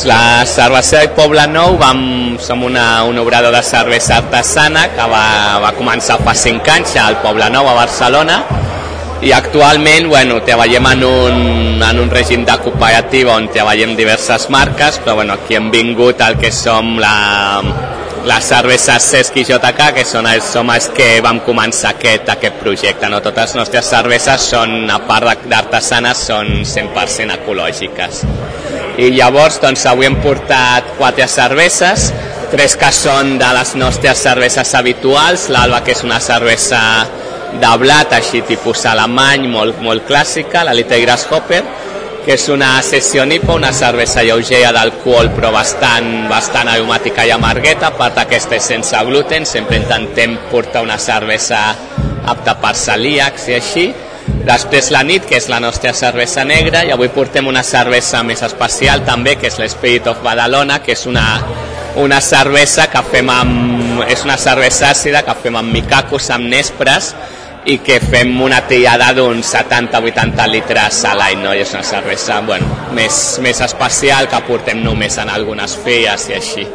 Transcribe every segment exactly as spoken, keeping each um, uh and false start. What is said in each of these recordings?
La cervesa de Poblenou vam, som una, un obrador de cervesa artesana que va, va començar fa cinc anys al Poblenou, a Barcelona, i actualment bueno, treballem en un, en un règim de cooperativa on treballem diverses marques, però bueno, aquí hem vingut al que som la, la cervesa Cesc i J K, que són els, som els que vam començar aquest, aquest projecte. No? Totes les nostres cerveses són, a part d'artesanes, són cent per cent ecològiques. I llavors doncs, avui hem portat quatre cerveses, tres que són de les nostres cerveses habituals, l'Alba, que és una cervesa de blat, així tipus alemany, molt, molt clàssica, la Little Grasshopper, que és una Session I P A, una cervesa lleugera d'alcohol però bastant, bastant aromàtica i amargueta, a part aquesta és sense gluten, sempre intentem portar una cervesa apta per celíacs i així. Després la nit, que és la nostra cervesa negra, i avui portem una cervesa més especial també, que és l'Spirit of Badalona, que és una, una cervesa que fem amb, és una cervesa àcida que fem amb micacos, amb nespres, i que fem una tirada d'uns setanta a vuitanta litres a l'any, no? I és una cervesa bueno, més, més especial, que portem només en algunes feies i així.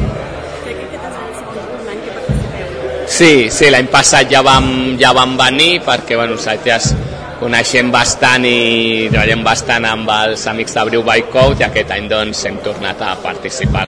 Sí, sí, l'any passat ja vam, ja vam venir perquè bueno, nosaltres coneixem bastant i treballem bastant amb els amics de Brew by Code, i aquest any doncs hem tornat a participar.